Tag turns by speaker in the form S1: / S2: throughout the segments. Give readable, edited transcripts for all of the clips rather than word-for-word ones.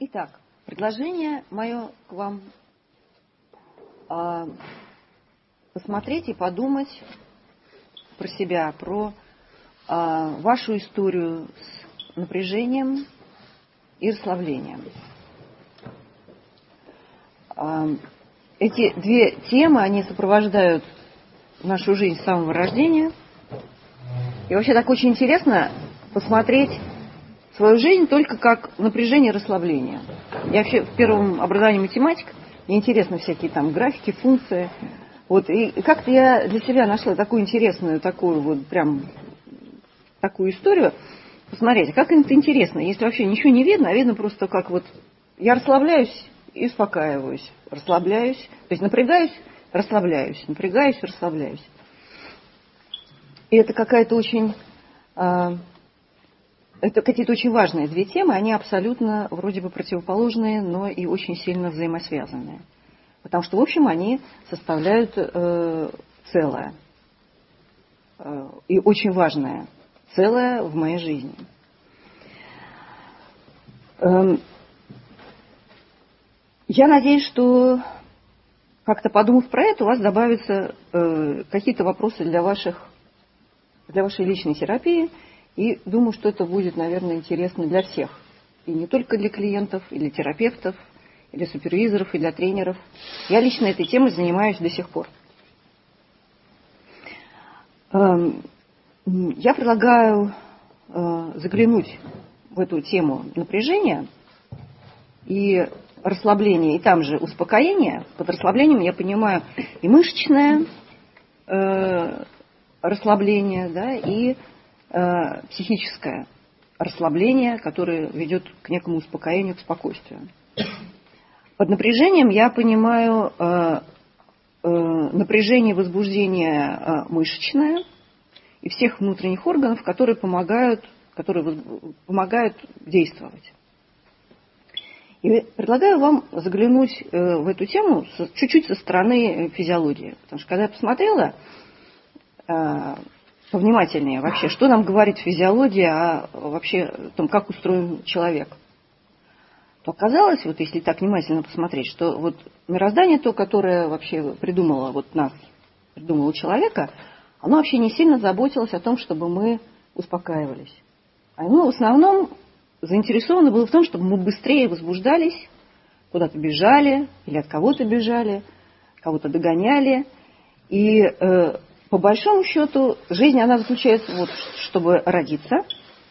S1: Итак, предложение мое к вам посмотреть и подумать про себя, про вашу историю с напряжением и расслаблением. Эти две темы, они сопровождают нашу жизнь с самого рождения. И вообще так очень интересно посмотреть свою жизнь только как напряжение и расслабление. Я вообще в первом образовании математик, мне интересны всякие там графики, функции. Вот, и как-то я для себя нашла такую интересную, такую вот прям такую историю. Посмотрите, как это интересно, если вообще ничего не видно, а видно просто как вот я расслабляюсь и успокаиваюсь, расслабляюсь, то есть напрягаюсь, расслабляюсь, напрягаюсь, расслабляюсь. И это какая-то очень... Это какие-то очень важные две темы, они абсолютно вроде бы противоположные, но и очень сильно взаимосвязанные. Потому что, в общем, они составляют целое. И очень важное целое в моей жизни. Я надеюсь, что как-то подумав про это, у вас добавятся какие-то вопросы для вашей личной терапии. И думаю, что это будет, наверное, интересно для всех. И не только для клиентов, или терапевтов, или супервизоров, и для тренеров. Я лично этой темой занимаюсь до сих пор. Я предлагаю заглянуть в эту тему напряжения и расслабления, и там же успокоения. Под расслаблением я понимаю и мышечное расслабление, да, и психическое расслабление, которое ведет к некому успокоению, к спокойствию. Под напряжением я понимаю напряжение, возбуждение мышечное и всех внутренних органов, которые помогают действовать. И предлагаю вам заглянуть в эту тему чуть-чуть со стороны физиологии. Потому что когда я посмотрела повнимательнее вообще, что нам говорит физиология о вообще о том, как устроен человек, то оказалось, вот если так внимательно посмотреть, что вот мироздание то, которое вообще придумало вот нас, придумало человека, оно вообще не сильно заботилось о том, чтобы мы успокаивались. Оно в основном заинтересовано было в том, чтобы мы быстрее возбуждались, куда-то бежали или от кого-то бежали, кого-то догоняли. И по большому счету, жизнь, она заключается, вот, чтобы родиться,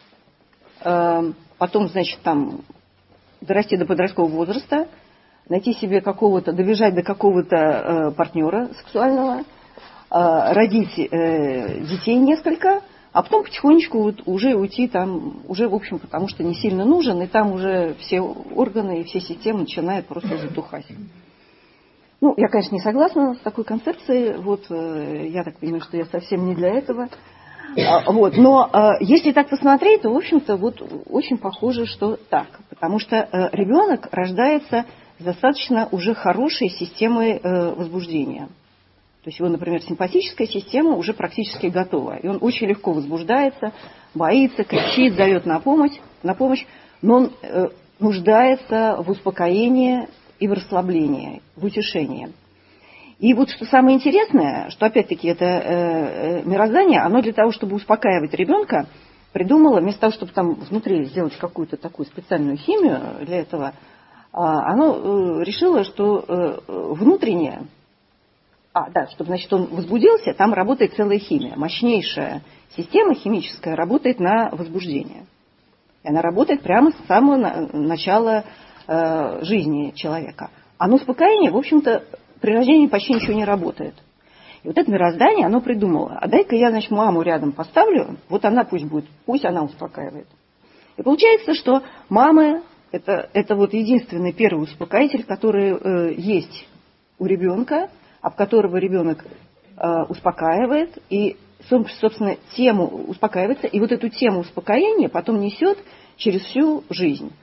S1: потом, значит, там, дорасти до подросткового возраста, найти себе какого-то, добежать до какого-то партнера сексуального, родить детей несколько, а потом потихонечку вот уже уйти там, уже, в общем, потому что не сильно нужен, и там уже все органы и все системы начинают просто затухать. Ну, я, конечно, не согласна с такой концепцией. Вот, я так понимаю, что я совсем не для этого. Вот, но если так посмотреть, то, в общем-то, вот очень похоже, что так. Потому что ребенок рождается с достаточно уже хорошей системой возбуждения. То есть его, например, симпатическая система уже практически готова. И он очень легко возбуждается, боится, кричит, зовет на помощь, но он нуждается в успокоении и в расслаблении, в утешении. И вот что самое интересное, что опять-таки это мироздание, оно для того, чтобы успокаивать ребенка, придумало, вместо того, чтобы там внутри сделать какую-то такую специальную химию для этого, оно решило, что внутреннее, чтобы, значит, он возбудился, там работает целая химия. Мощнейшая система химическая работает на возбуждение. И она работает прямо с самого начала жизни человека. А на успокоение, в общем-то, при рождении почти ничего не работает. И вот это мироздание, оно придумало, а дай-ка я, значит, маму рядом поставлю, вот она пусть она успокаивает. И получается, что мама это вот единственный первый успокоитель, который есть у ребенка, об которого ребенок успокаивает, и, собственно, тему успокаивается, и вот эту тему успокоения потом несет через всю жизнь.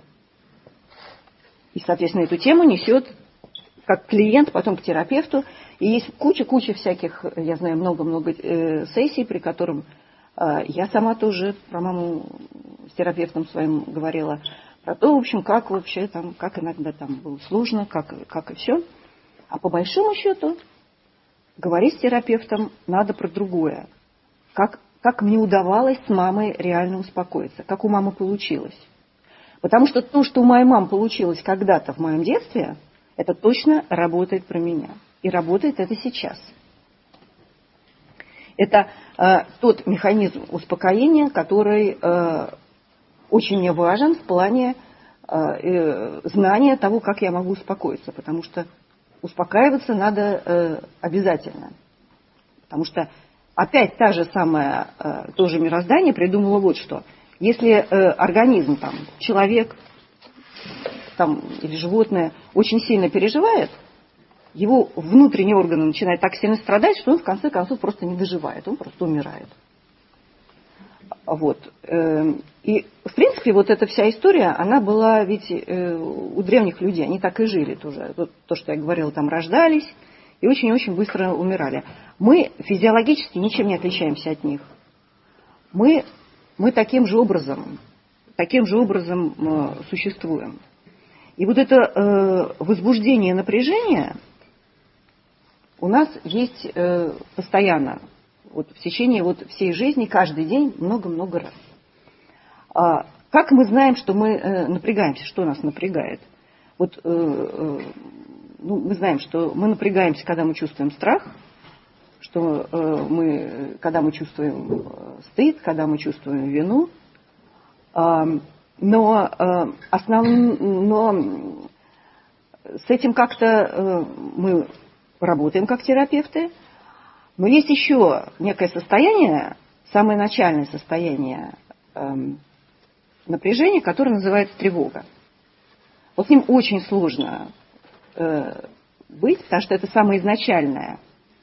S1: И, соответственно, эту тему несет как клиент, потом к терапевту. И есть куча всяких, я знаю, много-много сессий, при котором я сама тоже про маму с терапевтом своим говорила, про то, в общем, как вообще там, как иногда там было сложно, как и все. А по большому счету говорить с терапевтом надо про другое. Как мне удавалось с мамой реально успокоиться, как у мамы получилось. Потому что то, что у моей мамы получилось когда-то в моем детстве, это точно работает про меня. И работает это сейчас. Это тот механизм успокоения, который очень мне важен в плане знания того, как я могу успокоиться. Потому что успокаиваться надо обязательно. Потому что опять та же самая, тоже мироздание придумало вот что. Если организм, там, человек там, или животное очень сильно переживает, его внутренние органы начинают так сильно страдать, что он в конце концов просто не доживает, он просто умирает. Вот. И, в принципе, вот эта вся история, она была ведь у древних людей, они так и жили тоже. Вот то, что я говорила, там рождались и очень-очень быстро умирали. Мы физиологически ничем не отличаемся от них. Мы таким же образом существуем. И вот это возбуждение напряжения у нас есть постоянно, вот в течение вот всей жизни, каждый день, много-много раз. Как мы знаем, что мы напрягаемся, что нас напрягает? Вот, мы знаем, что мы напрягаемся, когда мы чувствуем страх, когда мы чувствуем стыд, когда мы чувствуем вину. Но с этим как-то мы работаем как терапевты. Но есть еще некое состояние, самое начальное состояние напряжения, которое называется тревога. Вот с ним очень сложно быть, потому что это самое изначальное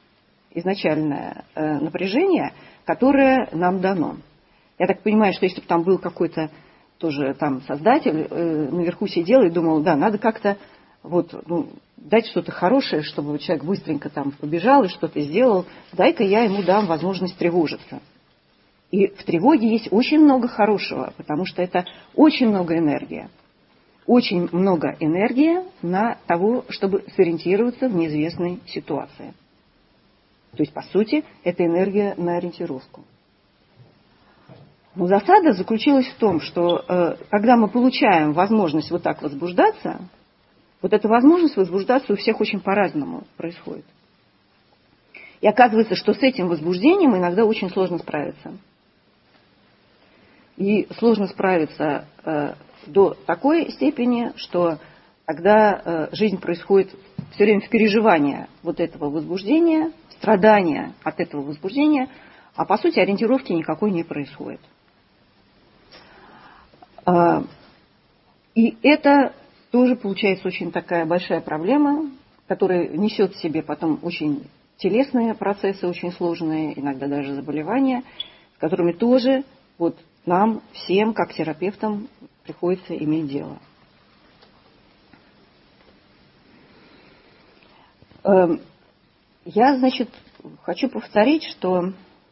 S1: напряжение, которое нам дано. Я так понимаю, что если бы там был какой-то тоже там создатель, наверху сидел и думал, да, надо как-то дать что-то хорошее, чтобы человек быстренько там побежал и что-то сделал, дай-ка я ему дам возможность тревожиться. И в тревоге есть очень много хорошего, потому что это очень много энергии. Очень много энергии на того, чтобы сориентироваться в неизвестной ситуации. То есть, по сути, это энергия на ориентировку. Но засада заключилась в том, что когда мы получаем возможность вот так возбуждаться, вот эта возможность возбуждаться у всех очень по-разному происходит. И оказывается, что с этим возбуждением иногда очень сложно справиться. И сложно справиться до такой степени, что тогда жизнь происходит все время в переживании вот этого возбуждения, страдания от этого возбуждения, а по сути ориентировки никакой не происходит. И это тоже получается очень такая большая проблема, которая несет в себе потом очень телесные процессы, очень сложные, иногда даже заболевания, с которыми тоже вот нам всем, как терапевтам, приходится иметь дело. Я, хочу повторить, что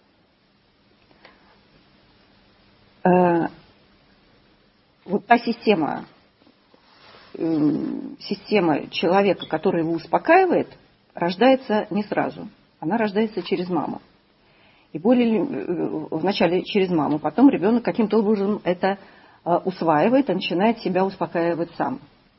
S1: вот та система человека, которая его успокаивает, рождается не сразу. Она рождается через маму. И вначале через маму, потом ребенок каким-то образом это усваивает и начинает себя успокаивать сам.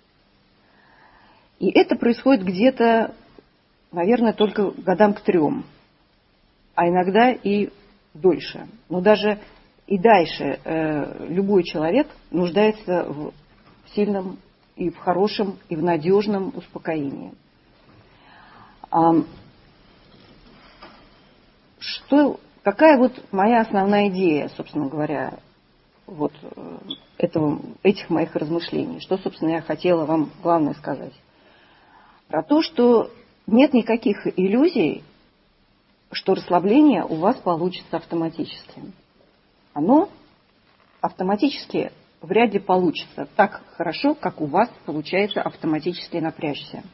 S1: И это происходит где-то, наверное, только годам к 3, а иногда и дольше. Но даже и дальше любой человек нуждается в сильном и в хорошем, и в надежном успокоении. Какая вот моя основная идея, собственно говоря, вот этих моих размышлений? Что, собственно, я хотела вам главное сказать? Про то, что нет никаких иллюзий, что расслабление у вас получится автоматически. Оно автоматически вряд ли получится так хорошо, как у вас получается автоматически напрячься.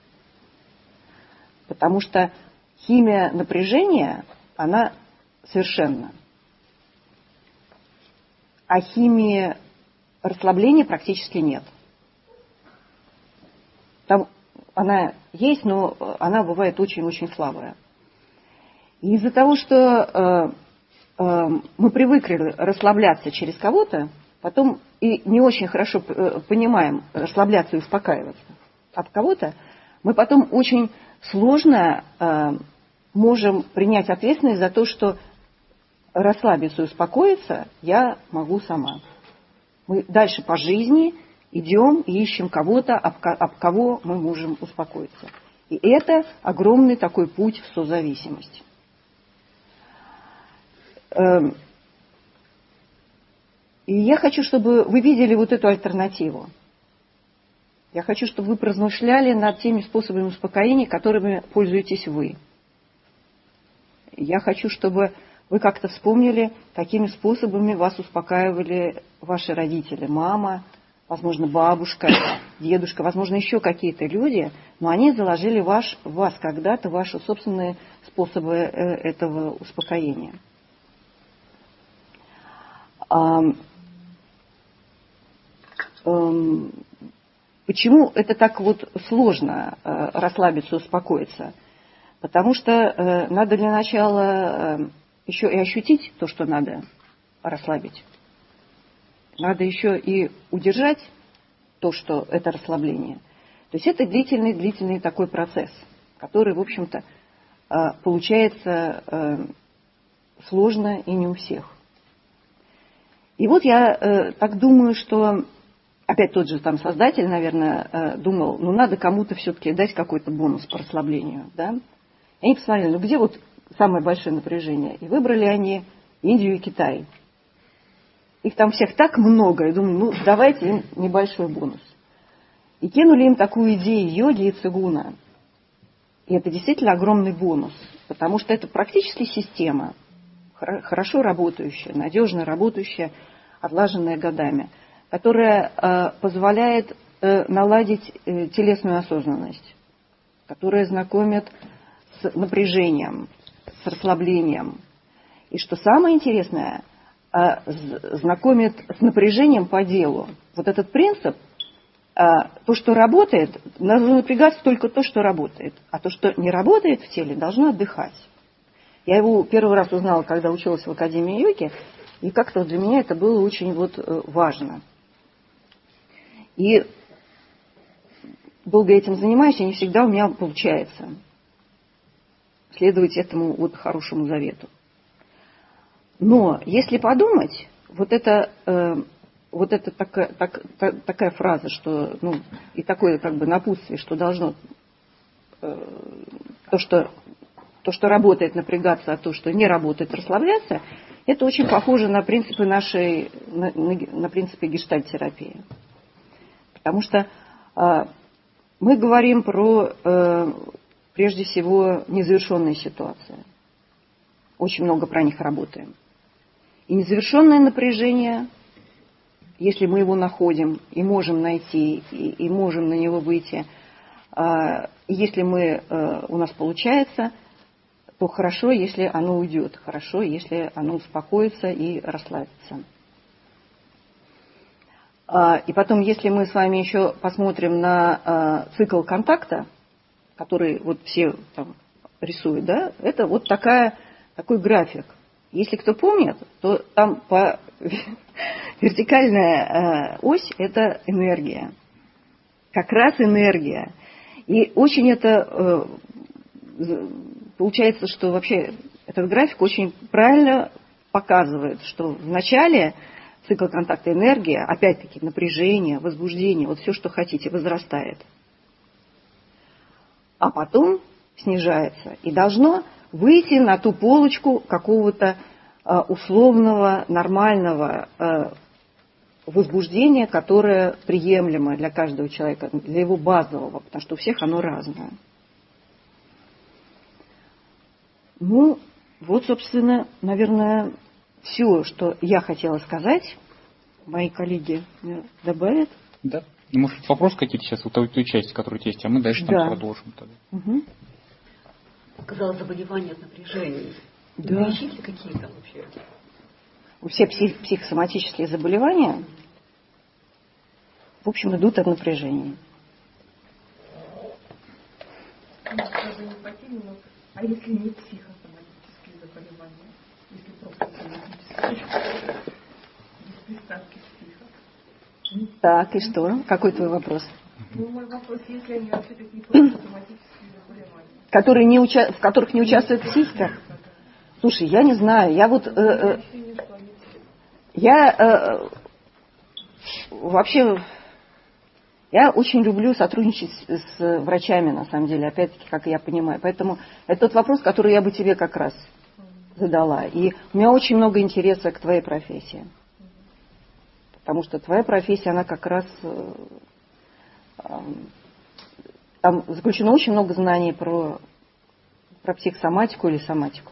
S1: Потому что химия напряжения, она совершенна. А химия расслабления практически нет. Там она есть, но она бывает очень-очень слабая. И из-за того, что мы привыкли расслабляться через кого-то, потом и не очень хорошо понимаем расслабляться и успокаиваться от кого-то, мы потом очень сложно можем принять ответственность за то, что расслабиться и успокоиться я могу сама. Мы дальше по жизни идем и ищем кого-то, об кого мы можем успокоиться. И это огромный такой путь в созависимость. И я хочу, чтобы вы видели вот эту альтернативу. Я хочу, чтобы вы поразмышляли над теми способами успокоения, которыми пользуетесь вы. Я хочу, чтобы вы как-то вспомнили, какими способами вас успокаивали ваши родители, мама, возможно, бабушка, дедушка, возможно, еще какие-то люди, но они заложили в вас когда-то ваши собственные способы этого успокоения. Почему это так вот сложно расслабиться, успокоиться? Потому что надо для начала еще и ощутить то, что надо расслабить. Надо еще и удержать то, что это расслабление. То есть это длительный такой процесс, который, в общем-то, получается сложно и не у всех. И вот я так думаю, что опять тот же там создатель, наверное, думал, надо кому-то все-таки дать какой-то бонус по расслаблению. Да? И они посмотрели, где вот самое большое напряжение. И выбрали они Индию и Китай. Их там всех так много, я думаю, давайте им небольшой бонус. И кинули им такую идею йоги и цигуна. И это действительно огромный бонус, потому что это практически система, хорошо работающая, надежно работающая, отлаженная годами, которая позволяет наладить телесную осознанность, которая знакомит с напряжением, с расслаблением. И что самое интересное, знакомит с напряжением по делу. Вот этот принцип, то, что работает, надо напрягаться только то, что работает, а то, что не работает в теле, должно отдыхать. Я его первый раз узнала, когда училась в Академии йоги, и как-то для меня это было очень важно. И долго этим занимаюсь, и не всегда у меня получается следовать этому хорошему завету. Но если подумать, такая фраза, что, и такое напутствие, что должно то, что работает, напрягаться, а то, что не работает, расслабляться, это очень похоже на принципы на принципы гештальт-терапии. Потому что мы говорим про, прежде всего, незавершенные ситуации. Очень много про них работаем. И незавершенное напряжение, если мы его находим и можем найти, и можем на него выйти, если у нас получается, то хорошо, если оно уйдет, хорошо, если оно успокоится и расслабится. И потом, если мы с вами еще посмотрим на цикл контакта, который все там рисуют, да, это такой график. Если кто помнит, то там вертикальная ось – это энергия. Как раз энергия. И очень это получается, что вообще этот график очень правильно показывает, что в начале цикла контакта энергия, опять-таки напряжение, возбуждение, все, что хотите, возрастает. А потом снижается и должно выйти на ту полочку какого-то условного, нормального возбуждения, которое приемлемо для каждого человека, для его базового, потому что у всех оно разное. Собственно, наверное, все, что я хотела сказать. Мои коллеги добавят.
S2: Да. Может, вопросы какие-то сейчас, той части, которая есть, а мы дальше там продолжим тогда.
S1: Угу.
S3: Сказала, заболевания от напряжения.
S1: Да.
S3: Есть ли какие-то вообще?
S1: Все психосоматические заболевания, в общем, идут от напряжения.
S4: А если не психосоматические заболевания? Если просто соматические? Без приставки психо?
S1: Так, и что? Какой твой вопрос?
S4: Ну, мой вопрос, если они вообще такие просто соматические заболевания?
S1: В которых не участвует психика? Слушай, я не знаю. Я вот... Вообще... Я очень люблю сотрудничать с врачами, на самом деле, опять-таки, как я понимаю. Поэтому это тот вопрос, который я бы тебе как раз задала. И у меня очень много интереса к твоей профессии. Потому что твоя профессия, она как раз... Там заключено очень много знаний про психосоматику или соматику.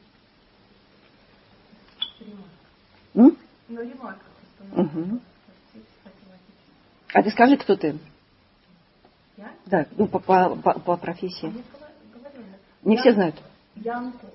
S4: Ну, ремарка просто.
S1: Угу. А ты скажи, кто ты?
S4: Я?
S1: Да, ну, по профессии.
S4: Говорю,
S1: Не все знают.
S4: Я онколог.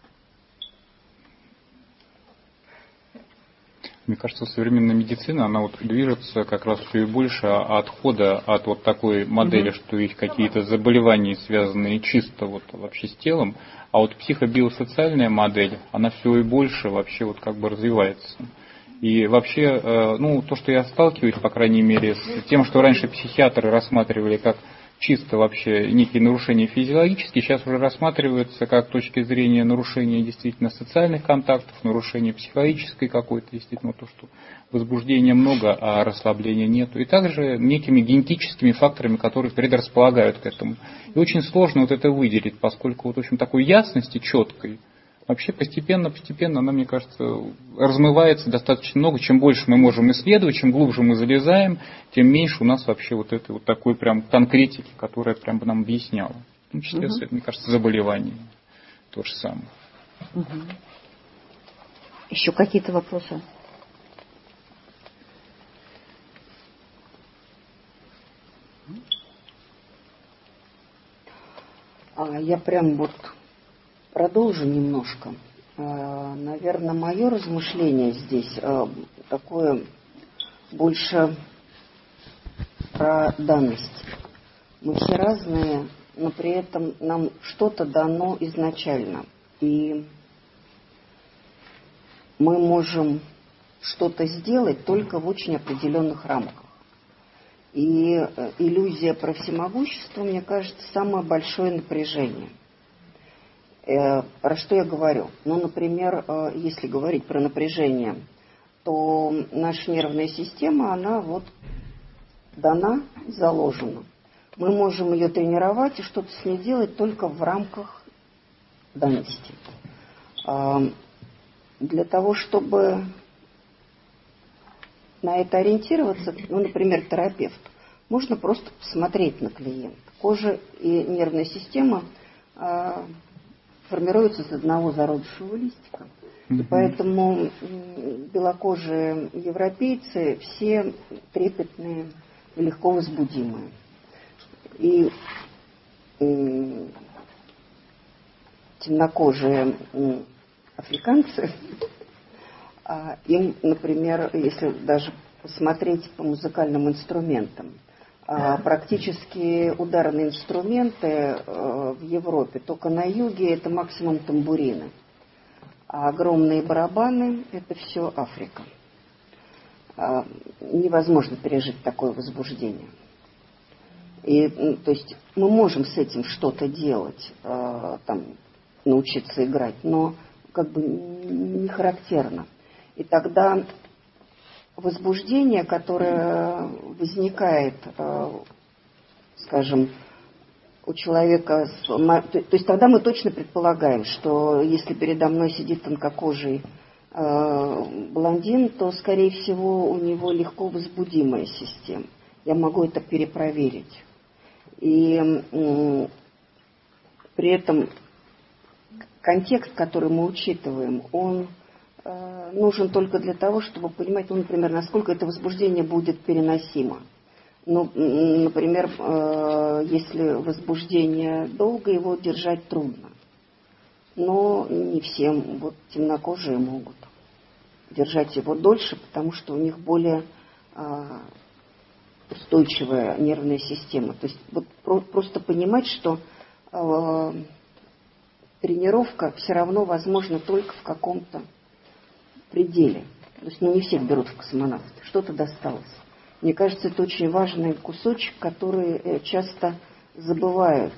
S2: Мне кажется, современная медицина, она вот движется как раз все и больше отхода от вот такой модели, что есть какие-то заболевания, связанные чисто вот вообще с телом, а вот психобиосоциальная модель, она все и больше вообще вот как бы развивается. И вообще, ну, то, что я сталкиваюсь, по крайней мере, с тем, что раньше психиатры рассматривали как чисто вообще некие нарушения физиологические, сейчас уже рассматриваются как точки зрения нарушения действительно социальных контактов, нарушения психологической какой-то, действительно, то, что возбуждения много, а расслабления нет. И также некими генетическими факторами, которые предрасполагают к этому. И очень сложно вот это выделить, поскольку вот, в общем, такой ясности четкой, вообще постепенно она, мне кажется, размывается достаточно много. Чем больше мы можем исследовать, чем глубже мы залезаем, тем меньше у нас вообще вот этой вот такой прям конкретики, которая прям бы нам объясняла. В том числе, мне кажется, заболевания. То же самое.
S1: Еще какие-то вопросы?
S5: Я прям вот продолжу немножко. Наверное, мое размышление здесь такое больше про данность. Мы все разные, но при этом нам что-то дано изначально. И мы можем что-то сделать только в очень определенных рамках. И иллюзия про всемогущество, мне кажется, самое большое напряжение. Про что я говорю? Ну, например, если говорить про напряжение, то наша нервная система, она вот дана, заложена. Мы можем ее тренировать и что-то с ней делать только в рамках данности. Для того, чтобы на это ориентироваться, ну, например, терапевт, можно просто посмотреть на клиента. Кожа и нервная система формируются из одного зародышевого листика. И поэтому белокожие европейцы все трепетные и легко возбудимые. И темнокожие африканцы, им, например, если даже посмотреть по музыкальным инструментам, практически ударные инструменты в Европе, только на юге это максимум тамбурины. А огромные барабаны – это все Африка. Невозможно пережить такое возбуждение. И, то есть мы можем с этим что-то делать, там, научиться играть, но как бы не характерно. И тогда возбуждение, которое возникает, скажем, у человека, то есть тогда мы точно предполагаем, что если передо мной сидит тонкокожий блондин, то, скорее всего, у него легко возбудимая система. Я могу это перепроверить. И при этом контекст, который мы учитываем, он нужен только для того, чтобы понимать, ну, например, насколько это возбуждение будет переносимо. Ну, например, если возбуждение долго, его держать трудно. Но не всем, вот темнокожие могут держать его дольше, потому что у них более устойчивая нервная система. То есть вот просто понимать, что тренировка все равно возможна только в каком-то пределе. То есть не всех берут в космонавты, что-то досталось. Мне кажется, это очень важный кусочек, который часто забывают.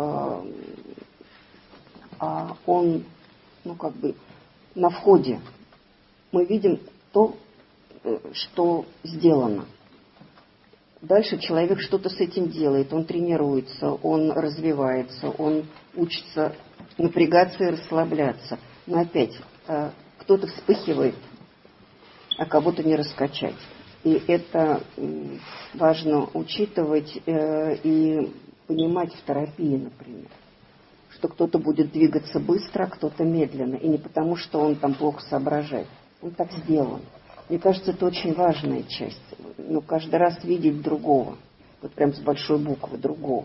S5: Он, на входе мы видим то, что сделано. Дальше человек что-то с этим делает, он тренируется, он развивается, он учится напрягаться и расслабляться. Но опять, кто-то вспыхивает, а кого-то не раскачать. И это важно учитывать и понимать в терапии, например. Что кто-то будет двигаться быстро, а кто-то медленно. И не потому, что он там плохо соображает. Он так сделан. Мне кажется, это очень важная часть. Каждый раз видеть другого. Вот прям с большой буквы другого.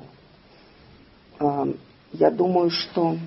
S5: Я думаю, что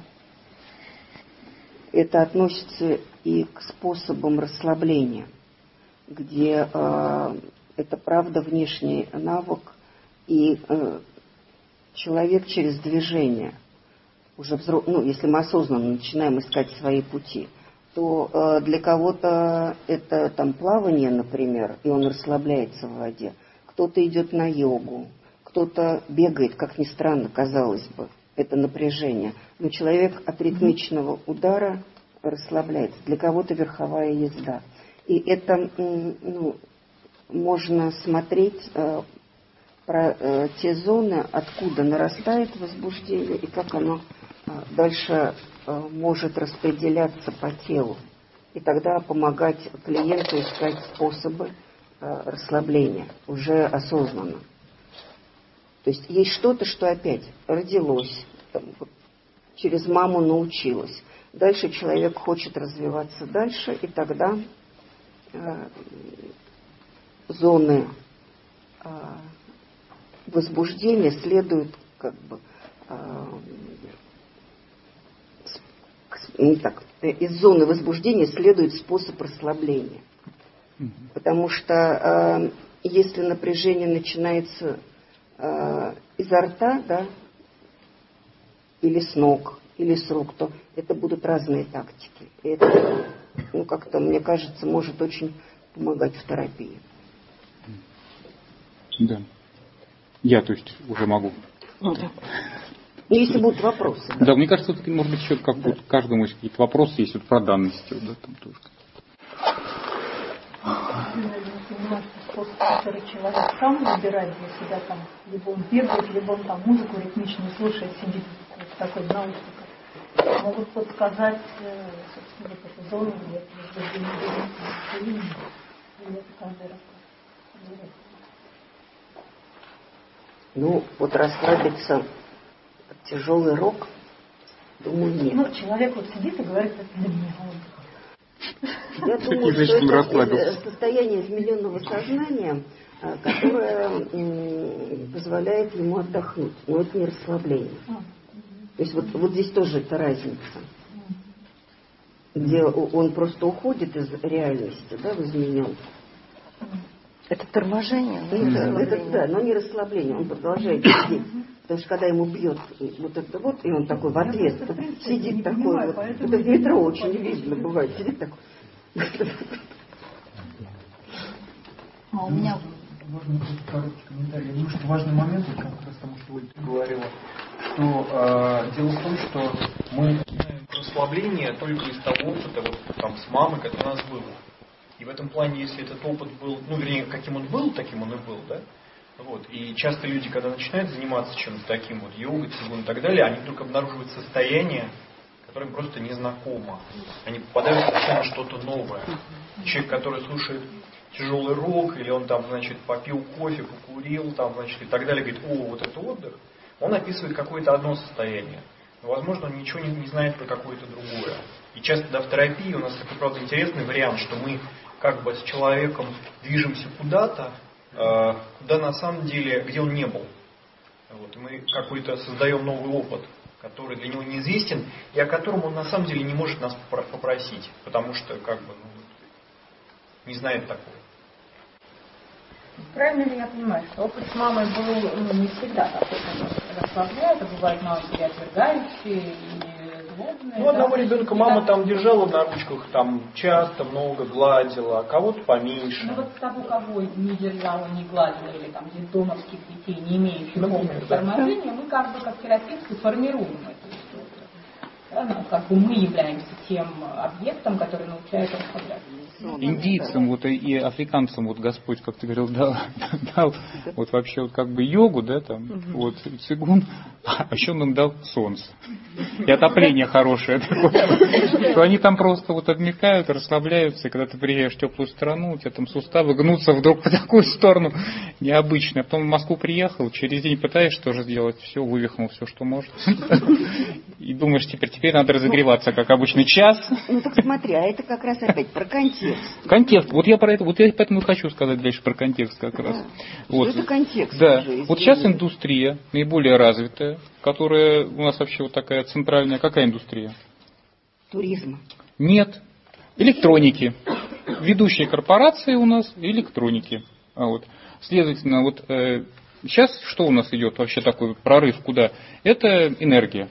S5: это относится и к способам расслабления, где это правда внешний навык, и человек через движение, уже если мы осознанно начинаем искать свои пути, то для кого-то это там плавание, например, и он расслабляется в воде, кто-то идет на йогу, кто-то бегает, как ни странно, казалось бы, это напряжение, но человек от ритмичного удара расслабляется, для кого-то верховая езда. И это можно смотреть про те зоны, откуда нарастает возбуждение и как оно дальше может распределяться по телу. И тогда помогать клиенту искать способы расслабления уже осознанно. То есть есть что-то, что опять родилось, через маму научилось. Дальше человек хочет развиваться дальше, и тогда зоны возбуждения следуют из зоны возбуждения следует способ расслабления. Потому что если напряжение начинается изо рта, да, или с ног, или с рук, то это будут разные тактики. И это, как-то, мне кажется, может очень помогать в терапии.
S2: Да. Я, то есть, уже могу.
S5: Если будут вопросы.
S2: Да, мне кажется, может быть, еще каждому есть какие-то вопросы, есть про данности. Да, там тоже.
S6: Способ, который человек сам выбирает для себя, там, либо он бегает, либо он там музыку ритмичную слушает, сидит в такой наушниках, могут подсказать, собственно, вот эту зону, где возбуждение или это каждый раз.
S5: Вот расслабиться тяжелый рок, думаю, нет.
S6: Человек сидит и говорит, это для меня.
S5: Я думаю, что это состояние измененного сознания, которое позволяет ему отдохнуть. Но это не расслабление. То есть вот здесь тоже это разница. Где он просто уходит из реальности, да, в измененку.
S1: Это торможение?
S5: Да, но не расслабление. Он продолжает сидеть. Потому что когда ему бьет вот это вот, и он такой в ответ сидит такой вот. Это в метро очень видно бывает. Сидит такой.
S6: У меня...
S7: Можно просто короткий комментарий. Я думаю, что важный момент, как раз тому, что Ольга говорила, что дело в том, что мы начинаем расслабление только из того опыта, с мамой, который у нас был. И в этом плане, если этот опыт был, вернее, каким он был, таким он и был, да? И часто люди, когда начинают заниматься чем-то таким, йогой, цигун и так далее, они вдруг обнаруживают состояние, которое им просто незнакомо. Они попадают совершенно что-то новое. Человек, который слушает тяжелый рок, или он попил кофе, покурил, и так далее, говорит, вот это отдых, он описывает какое-то одно состояние. Но, возможно, он ничего не знает про какое-то другое. И часто, в терапии у нас такой, правда, интересный вариант, что мы с человеком движемся куда-то, куда на самом деле, где он не был. И мы какой-то создаем новый опыт, который для него неизвестен, и о котором он на самом деле не может нас попросить, потому что не знает такого.
S6: Правильно ли я понимаю, что опыт с мамой был не всегда такой, расслабляет, а бывает мамы переотвергающие и злобные.
S7: Ну, одного ребенка мама там держала на ручках, там часто, много гладила, а кого-то поменьше.
S6: Ну вот того, кого не держала, не гладила, или там детдомовских детей, не имеющих опыта торможения, мы как бы как терапевты формируем эту историю. Да, ну, как бы мы являемся тем объектом, который научает расслабляться.
S2: Индийцам вот и африканцам вот Господь, как ты говорил, дал вот вообще вот как бы йогу, да, там, вот цигун, а еще он им дал солнце. И отопление хорошее такое, что они там просто вот обмякают, расслабляются, и когда ты приезжаешь в теплую страну, у тебя там суставы гнутся вдруг по такую сторону необычно. А потом в Москву приехал, через день пытаешься тоже сделать все, вывихнул все, что может. И думаешь, теперь надо разогреваться, как обычный час.
S5: Ну так смотри, а это как раз опять про контекст.
S2: Контекст. Вот я поэтому и хочу сказать дальше про контекст как раз.
S5: Да.
S2: Вот.
S5: Что это контекст?
S2: Да.
S5: Уже
S2: Вот сейчас индустрия наиболее развитая, которая у нас вообще вот такая центральная. Какая индустрия?
S5: Туризма.
S2: Нет. Электроники. Ведущие корпорации у нас электроники. Вот. Следовательно, вот сейчас что у нас идет вообще такой прорыв куда? Это энергия.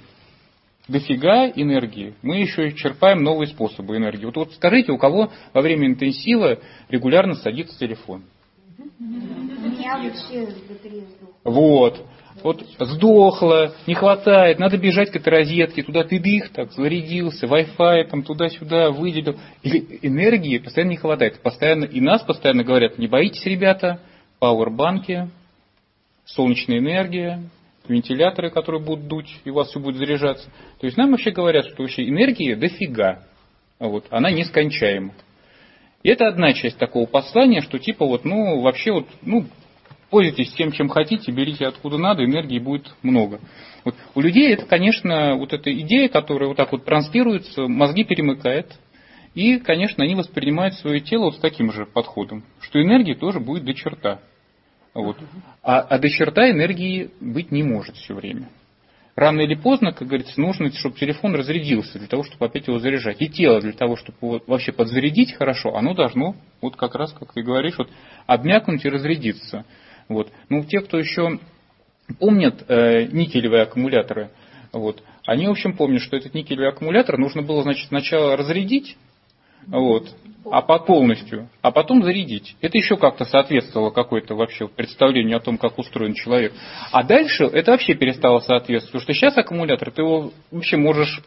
S2: Дофига энергии. Мы еще черпаем новые способы энергии. Вот скажите, у кого во время интенсива регулярно садится телефон?
S5: У меня вообще батарея
S2: сдохла. Вот сдохло, не хватает, надо бежать к этой розетке, туда ты дых, так, зарядился, Wi-Fi, там, туда-сюда, выделил. И энергии постоянно не хватает. И нас постоянно говорят, не боитесь, ребята, пауэрбанки, солнечная энергия, вентиляторы, которые будут дуть, и у вас все будет заряжаться. То есть нам вообще говорят, что вообще энергии дофига. Вот, она нескончаема. И это одна часть такого послания, что типа вообще пользуйтесь тем, чем хотите, берите откуда надо, энергии будет много. Вот. У людей это, конечно, вот эта идея, которая вот так вот транслируется, мозги перемыкает. И, конечно, они воспринимают свое тело вот с таким же подходом, что энергии тоже будет до черта. Вот. А до черта энергии быть не может все время. Рано или поздно, как говорится, нужно, чтобы телефон разрядился, для того, чтобы опять его заряжать. И тело для того, чтобы его вообще подзарядить хорошо, оно должно, вот как раз, как ты говоришь, вот, обмякнуть и разрядиться. Вот. Ну, те, кто еще помнят никелевые аккумуляторы, вот, они, в общем, помнят, что этот никелевый аккумулятор нужно было, значит, сначала разрядить, вот, полностью, а потом зарядить. Это еще как-то соответствовало какое-то вообще представлению о том, как устроен человек. А дальше это вообще перестало соответствовать. Потому что сейчас аккумулятор, ты его вообще можешь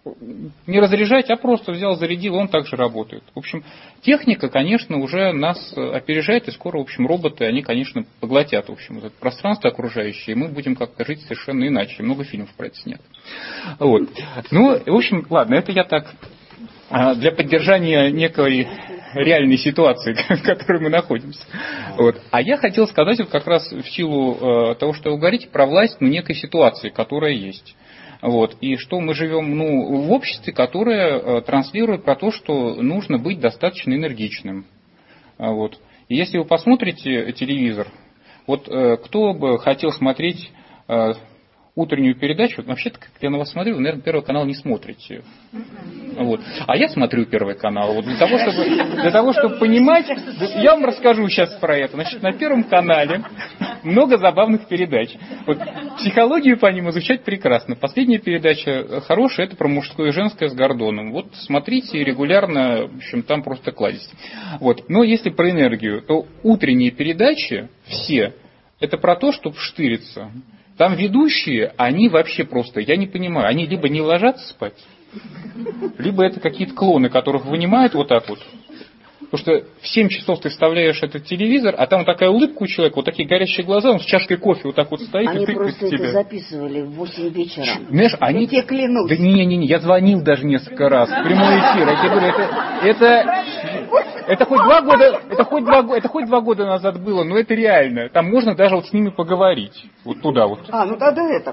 S2: не разряжать, а просто взял, зарядил, он также работает. В общем, техника, конечно, уже нас опережает, и скоро, в общем, роботы, они, конечно, поглотят, в общем, это пространство окружающее, и мы будем как-то жить совершенно иначе. Много фильмов про это снято. Вот. Ну, в общем, ладно, это я так для поддержания некой реальной ситуации, в которой мы находимся. Вот. А я хотел сказать вот как раз в силу того, что вы говорите, про власть некой ситуации, которая есть. Вот. И что мы живем в обществе, которое транслирует про то, что нужно быть достаточно энергичным. Вот. И если вы посмотрите телевизор, вот кто бы хотел смотреть утреннюю передачу, вообще-то, как я на вас смотрю, вы, наверное, Первый канал не смотрите. Вот. А я смотрю Первый канал. Вот для того, чтобы понимать, я вам расскажу сейчас про это. Значит, на Первом канале много забавных передач. Вот. Психологию по ним изучать прекрасно. Последняя передача хорошая, это про мужское и женское с Гордоном. Вот смотрите регулярно, в общем, там просто кладезь. Вот. Но если про энергию, то утренние передачи все, это про то, чтобы штыриться. Там ведущие, они вообще просто, я не понимаю, они либо не ложатся спать, либо это какие-то клоны, которых вынимают вот так вот. Потому что в 7 часов ты вставляешь этот телевизор, а там такая улыбка у человека, вот такие горящие глаза, он с чашкой кофе вот так вот стоит
S5: они
S2: и тыкает в тебя.
S5: Они просто это записывали в 8 вечера.
S2: Знаешь, они...
S5: Я тебе клянусь.
S2: Да не, я звонил даже несколько раз в прямой эфир. Я тебе говорю, это хоть 2 года назад было, но это реально. Там можно даже вот с ними поговорить. Вот туда вот.
S5: Ну тогда это.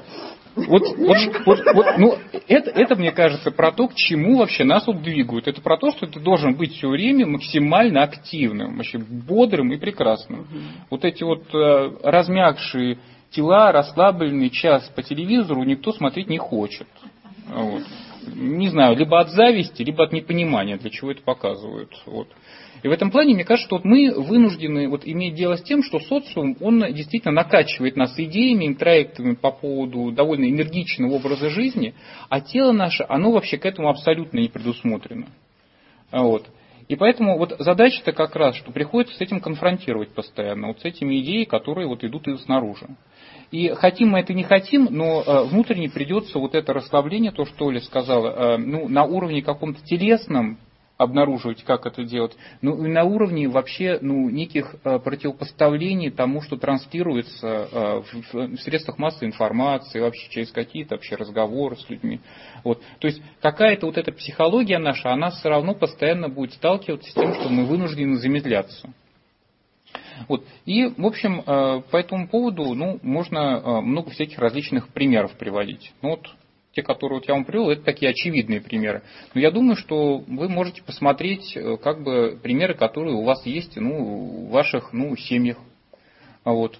S2: Это, мне кажется, про то, к чему вообще нас вот двигают. Это про то, что ты должен быть все время максимально активным, вообще бодрым и прекрасным. Вот эти вот размягшие тела, расслабленный час по телевизору никто смотреть не хочет. Вот. не знаю, либо от зависти, либо от непонимания, для чего это показывают. Вот. И в этом плане, мне кажется, что вот мы вынуждены вот иметь дело с тем, что социум, он действительно накачивает нас идеями, интроектами по поводу довольно энергичного образа жизни, а тело наше, оно вообще к этому абсолютно не предусмотрено. Вот. И поэтому вот задача-то как раз, что приходится с этим конфронтировать постоянно, вот с этими идеями, которые вот идут снаружи. И хотим мы это не хотим, но внутренне придется вот это расслабление, то, что Оля сказала, на уровне каком-то телесном обнаруживать, как это делать, и на уровне вообще неких противопоставлений тому, что транслируется в средствах массовой информации, вообще через какие-то вообще разговоры с людьми. Вот. То есть какая-то вот эта психология наша, она все равно постоянно будет сталкиваться с тем, что мы вынуждены замедляться. Вот. И, в общем, по этому поводу можно много всяких различных примеров приводить. Те, которые я вам привел, это такие очевидные примеры. Но я думаю, что вы можете посмотреть примеры, которые у вас есть в ваших семьях. Вот.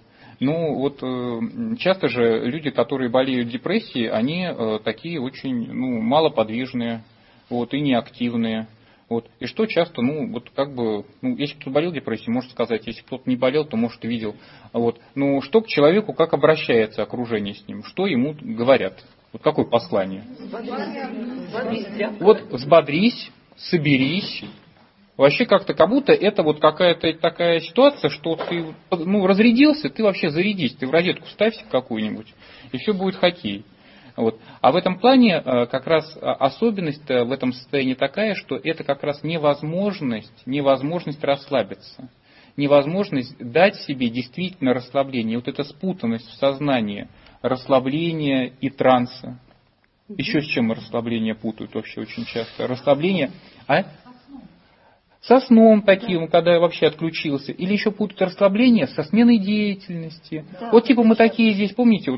S2: Часто же люди, которые болеют депрессией, они такие очень малоподвижные и неактивные. И что часто, если кто-то болел депрессией, может сказать, если кто-то не болел, то, может, видел. Что к человеку, как обращается окружение с ним, что ему говорят? Какое послание? Взбодрись, соберись. Вообще как будто это какая-то такая ситуация, что ты разрядился, ты вообще зарядись, ты в розетку ставься какую-нибудь, и все будет хоккей. А в этом плане как раз особенность в этом состоянии такая, что это как раз невозможность расслабиться, невозможность дать себе действительно расслабление. Эта спутанность в сознании, расслабление и транса. Еще с чем расслабление путают вообще очень часто. Расслабление, со сном таким, когда я вообще отключился. Или еще путают расслабление со сменой деятельности. Да. Мы такие здесь, помните,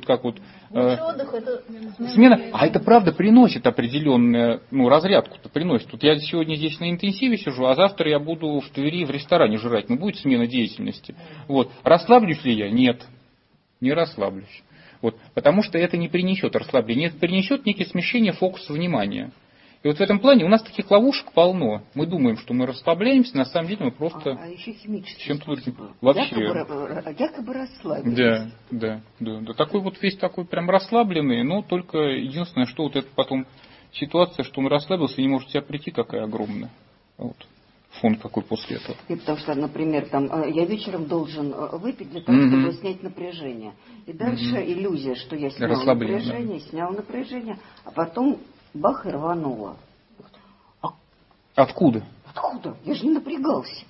S2: смена. А это правда приносит определенную разрядку-то приносит. Я сегодня здесь на интенсиве сижу, а завтра я буду в Твери в ресторане жрать. Будет смена деятельности. Расслаблюсь ли я? Нет, не расслаблюсь. Потому что это не принесет расслабления, это принесет некое смещение фокуса внимания. И в этом плане у нас таких ловушек полно. Мы думаем, что мы расслабляемся, на самом деле мы просто
S5: еще
S2: чем-то вообще
S5: якобы расслабились.
S2: Да. Такой весь такой прям расслабленный, но только единственное, что это потом ситуация, что он расслабился и не может себя прийти, какая огромная. Фон какой после этого.
S5: И потому что, например, я вечером должен выпить для того, чтобы снять напряжение. И дальше иллюзия, что я снял напряжение, а потом бах и рвануло.
S2: Откуда?
S5: Я же не напрягался.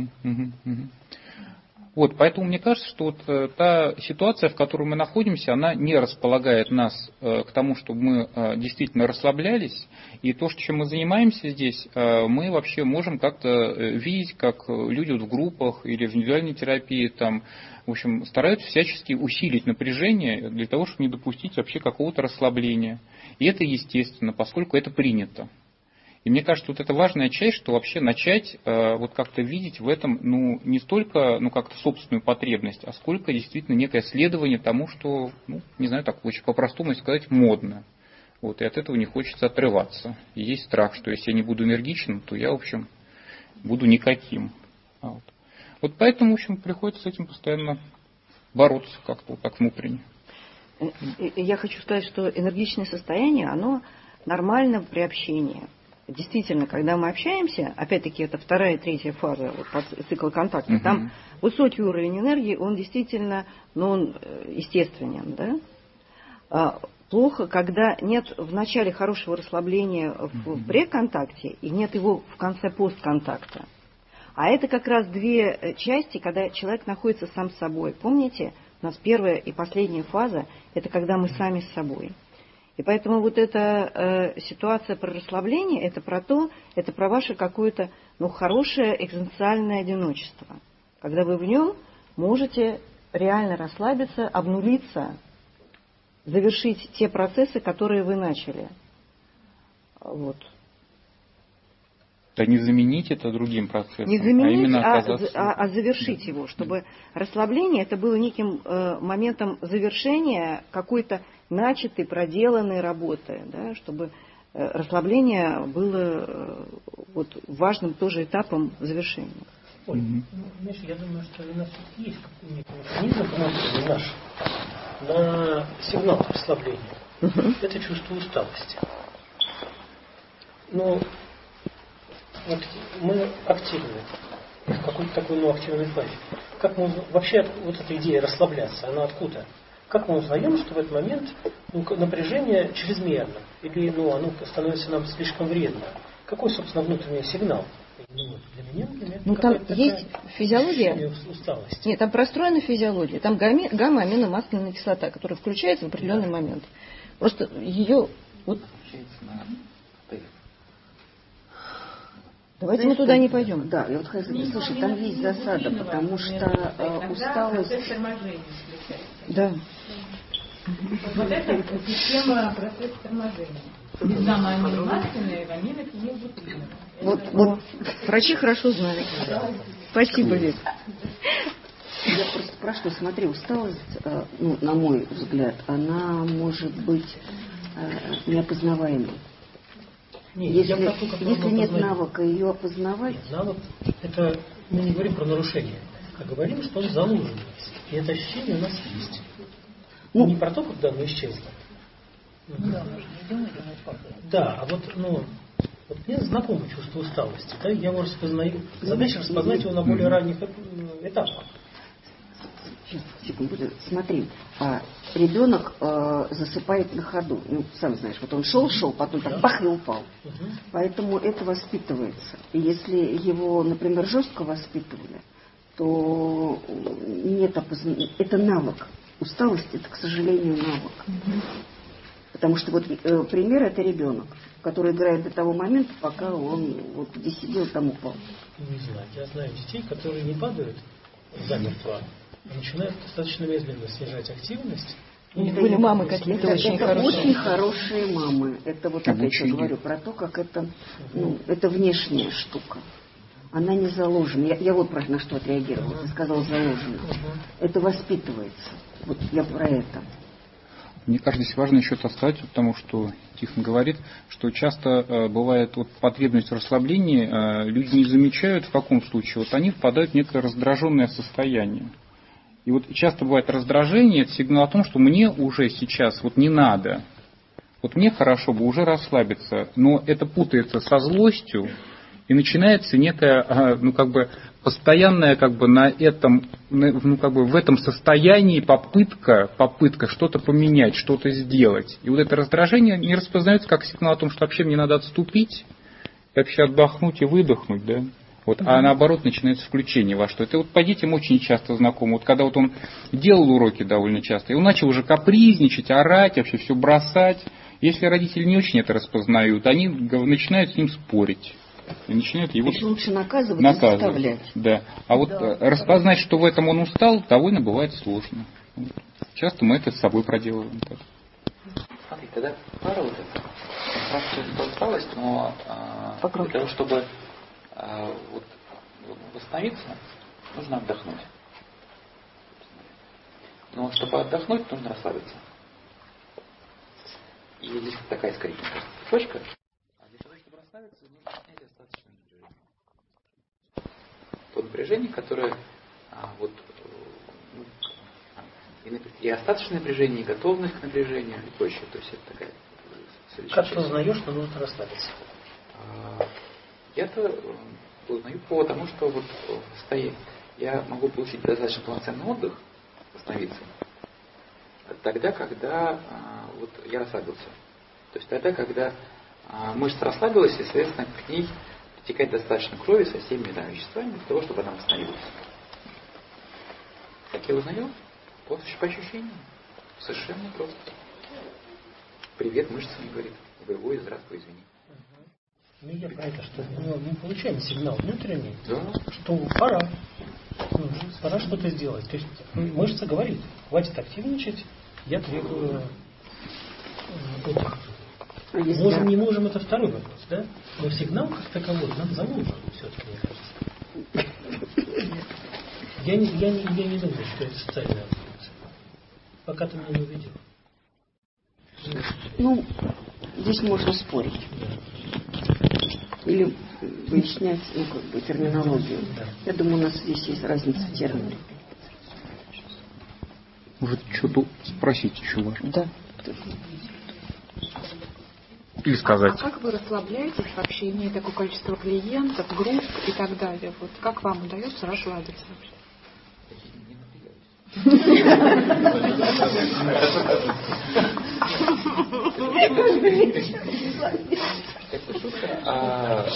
S2: Поэтому мне кажется, что та ситуация, в которой мы находимся, она не располагает нас к тому, чтобы мы действительно расслаблялись. И то, чем мы занимаемся здесь, мы вообще можем как-то видеть, как люди в группах или в индивидуальной терапии стараются всячески усилить напряжение для того, чтобы не допустить вообще какого-то расслабления. И это естественно, поскольку это принято. И мне кажется, это важная часть, что вообще начать как-то видеть в этом не столько как-то собственную потребность, а сколько действительно некое следование тому, что, не знаю, так очень по-простому сказать, модно. И от этого не хочется отрываться. И есть страх, что если я не буду энергичным, то я, в общем, буду никаким. Поэтому, в общем, приходится с этим постоянно бороться как-то так внутренне.
S1: Я хочу сказать, что энергичное состояние, оно нормально при общении. Действительно, когда мы общаемся, опять-таки это вторая и третья фаза цикла контакта, там высокий уровень энергии, он действительно, он естественен, да? Плохо, когда нет в начале хорошего расслабления в преконтакте и нет его в конце постконтакта. А это как раз две части, когда человек находится сам с собой. Помните, у нас первая и последняя фаза, это когда мы сами с собой. И поэтому эта ситуация про расслабление, это про ваше какое-то хорошее экзистенциальное одиночество. Когда вы в нем можете реально расслабиться, обнулиться, завершить те процессы, которые вы начали.
S2: Да не заменить это другим процессом,
S1: не заменить,
S2: а именно оказаться...
S1: а завершить его, чтобы расслабление это было неким моментом завершения какой-то начатой, проделанной работы, да, чтобы расслабление было вот важным тоже этапом завершения.
S8: Оль, знаешь, я думаю, что у нас есть какой-нибудь механизм внутренний наш на сигнал расслабления. Это чувство усталости. Но вот мы активны в какой-то такой активной фазе. Как мы вообще вот эта идея расслабляться, она откуда? Как мы узнаем, что в этот момент напряжение чрезмерно или оно становится нам слишком вредно? Какой, собственно, внутренний сигнал? Для меня, например,
S1: там есть физиология.
S8: Усталость.
S1: Нет, там простроена физиология. Там гамма-аминомасляная кислота, которая включается в определенный момент. Просто ее вот. Давайте мы туда не пойдем.
S5: Да, я вот хочу сказать, слушай, там есть засада, потому что усталость...
S1: Да.
S9: Вот это система процесса торможения. Не самая аминомасляная, аминок и неуглеводные.
S1: Вот врачи хорошо знают. Спасибо, Вик.
S5: Я просто спрашиваю, смотри, усталость, на мой взгляд, она может быть неопознаваемой.
S8: Нет,
S5: если нет навыка ее опознавать...
S8: Нет, навык, это мы не говорим про нарушение, а говорим, что он заложен. И это ощущение у нас есть. Не про то, когда оно исчезло. Да, а вот мне знакомо чувство усталости. Да? Я его распознаю. Задача распознать его на более ранних этапах.
S5: Сейчас, секунду, смотри, ребенок засыпает на ходу. Сам знаешь, вот он шел, потом так бах и упал. Поэтому это воспитывается. И если его, например, жестко воспитывали, то нет это навык. Усталость — это, к сожалению, навык. Потому что вот пример — это ребенок, который играет до того момента, пока он вот где сидел, там упал.
S8: Не знаю, я знаю детей, которые не падают замертво, начинают достаточно медленно снижать активность.
S1: У них были мамы какие-то очень хорошие.
S5: Очень хорошие мамы. Это вот опять я говорю про то, как это, это внешняя штука. Она не заложена. Я вот на что отреагировала. Ты сказал заложена. Это воспитывается. Вот я про это.
S2: Мне кажется, здесь важно еще сказать, потому что Тихон говорит, что часто бывает потребность в расслаблении, люди не замечают, в каком случае. Вот они впадают в некое раздраженное состояние. И вот часто бывает раздражение, это сигнал о том, что мне уже сейчас не надо. Вот мне хорошо бы уже расслабиться, но это путается со злостью, и начинается некая, постоянная, на этом, в этом состоянии попытка что-то поменять, что-то сделать. И вот это раздражение не распознается как сигнал о том, что вообще мне надо отступить, вообще отдохнуть и выдохнуть, да. А наоборот начинается включение во что. Это по детям очень часто знакомо. Когда он делал уроки довольно часто, и он начал уже капризничать, орать, вообще все бросать. Если родители не очень это распознают, они начинают с ним спорить. И начинают его
S5: лучше наказывать. Заставлять.
S2: Да. Распознать, что в этом он устал, довольно бывает сложно. Часто мы это с собой проделываем. Так.
S10: Смотри, тогда пара про усталость, но для того, чтобы восстановиться, нужно отдохнуть. Но чтобы отдохнуть, нужно расслабиться. И здесь такая, скорее, точка. А для того, чтобы расслабиться, нужно снять остаточное напряжение. То напряжение, которое и остаточное напряжение, и готовность к напряжению, и прочее. То есть это такая...
S8: Как ты узнаешь, что нужно расслабиться?
S10: Я-то узнаю по тому, что я могу получить достаточно полноценный отдых, восстановиться, тогда, когда я расслабился. То есть тогда, когда мышца расслабилась, и, соответственно, к ней притекает достаточно крови со всеми веществами для того, чтобы она восстановилась. Как я узнаю? Вот по ощущениям. Совершенно просто. Привет, мышца мне говорит. Ой, здравствуй, извини.
S8: Я про это, что мы получаем сигнал внутренний,
S10: да.
S8: Что пора что-то сделать. То есть мышца говорит, хватит активничать, я требую отдыха. Не можем, это второй вопрос, да? Но сигнал как таковой нам заложен все-таки, мне кажется. Я не думаю, что это социальная функция. Пока ты меня не увидел.
S5: здесь можно спорить. Или выяснять терминологию. Я думаю, у нас здесь есть разница в терминах.
S2: Может, что-то спросить еще важно?
S5: Да.
S2: Или сказать.
S11: А как вы расслабляетесь вообще, имея такое количество клиентов, групп и так далее? Вот как вам удается расслабиться вообще?
S10: Это шутка.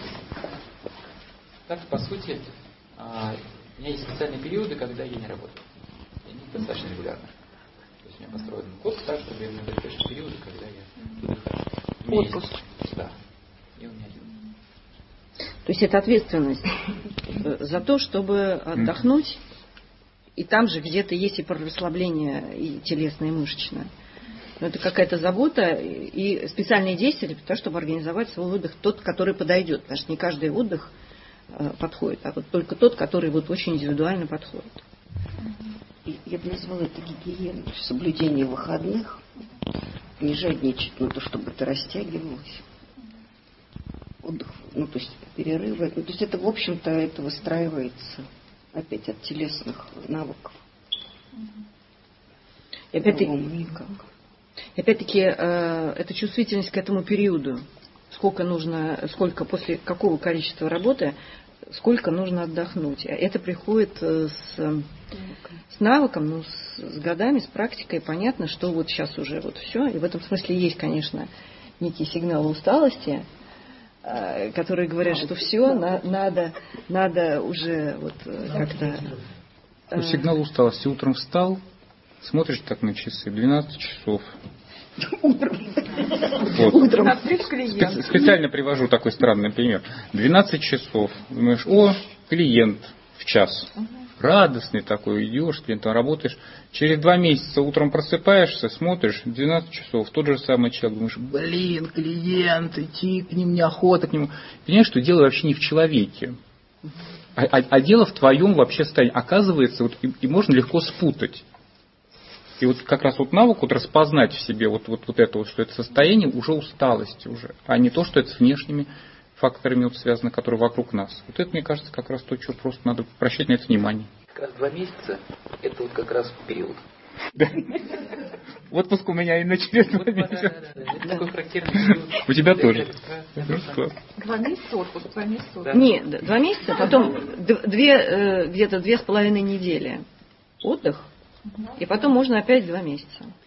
S10: Так, по сути, у меня есть специальные периоды, когда я не работаю. И они достаточно регулярно. То есть у меня построен код так, чтобы я имел точные периоды, когда я отдыхаю.
S11: Отпуск.
S10: Да. И у меня один.
S1: То есть это ответственность за то, чтобы отдохнуть, и там же где-то есть и про расслабление, и телесное, и мышечное. Но это какая-то забота и специальные действия для того, чтобы организовать свой отдых, тот, который подойдет. Потому что не каждый отдых подходит, а вот только тот, который вот очень индивидуально подходит.
S5: Я бы назвала это гигиеной, соблюдение выходных, не жадничать на то, чтобы это растягивалось. Отдых, то есть перерывы. То есть это, в общем-то, это выстраивается опять от телесных навыков.
S1: И опять-таки, это чувствительность к этому периоду. Сколько после какого количества работы, сколько нужно отдохнуть. Это приходит с навыком, с годами, с практикой. Понятно, что вот сейчас уже вот все. И в этом смысле есть, конечно, некие сигналы усталости, которые говорят, что все, надо уже вот как-то...
S2: Сигнал усталости. Утром встал, смотришь так на часы, 12 часов.
S5: Утром.
S2: Утром. Специально привожу такой странный пример. 12 часов. Думаешь, клиент в час. Радостный такой, идешь, с клиентом работаешь. Через 2 месяца утром просыпаешься, смотришь, 12 часов, тот же самый человек. Думаешь, клиент, идти к ним, неохота к нему. Понимаешь, что дело вообще не в человеке. А дело в твоем вообще состоянии. Оказывается, и можно легко спутать. И вот как раз навык распознать в себе вот это, что это состояние уже усталости уже, а не то, что это с внешними факторами связано, которые вокруг нас. Вот это, мне кажется, как раз то, что просто надо обращать на это внимание.
S10: Как раз 2 месяца – это вот как раз период.
S2: Отпуск у меня и через 2 месяца.
S10: Это такой характерный период.
S2: У тебя тоже.
S11: 2 месяца отпуск, 2 месяца.
S1: Нет, 2 месяца, потом где-то 2,5 недели отдых, и потом можно опять 2 месяца.